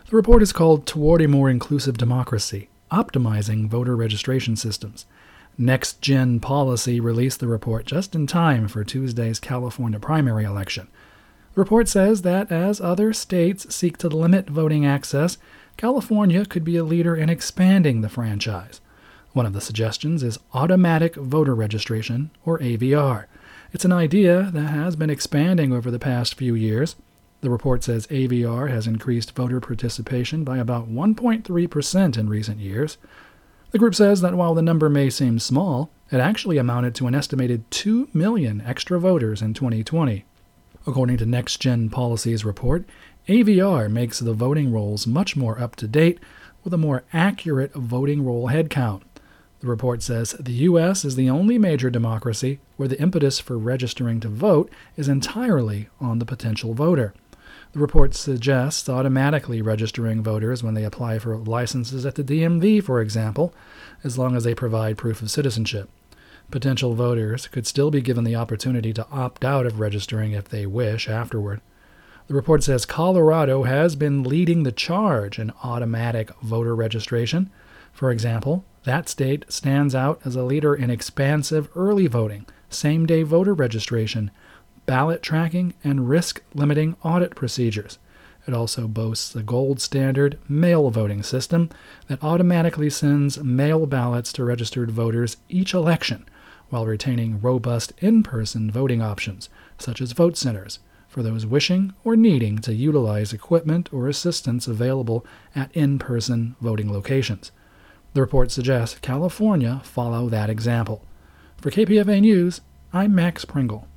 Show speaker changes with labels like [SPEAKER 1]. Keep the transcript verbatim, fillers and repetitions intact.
[SPEAKER 1] The report is called Toward a More Inclusive Democracy, Optimizing Voter Registration Systems. Next Gen Policy released the report just in time for Tuesday's California primary election. The report says that as other states seek to limit voting access, California could be a leader in expanding the franchise. One of the suggestions is automatic voter registration, or A V R. It's an idea that has been expanding over the past few years. The report says A V R has increased voter participation by about one point three percent in recent years. The group says that while the number may seem small, it actually amounted to an estimated two million extra voters in twenty twenty. According to Next Gen Policy's report, A V R makes the voting rolls much more up-to-date with a more accurate voting roll headcount. The report says the U S is the only major democracy where the impetus for registering to vote is entirely on the potential voter. The report suggests automatically registering voters when they apply for licenses at the D M V, for example, as long as they provide proof of citizenship. Potential voters could still be given the opportunity to opt out of registering if they wish afterward. The report says Colorado has been leading the charge in automatic voter registration. For example, that state stands out as a leader in expansive early voting, same-day voter registration, ballot tracking, and risk-limiting audit procedures. It also boasts a gold standard mail voting system that automatically sends mail ballots to registered voters each election, while retaining robust in-person voting options, such as vote centers, for those wishing or needing to utilize equipment or assistance available at in-person voting locations. The report suggests California follow that example. For K P F A News, I'm Max Pringle.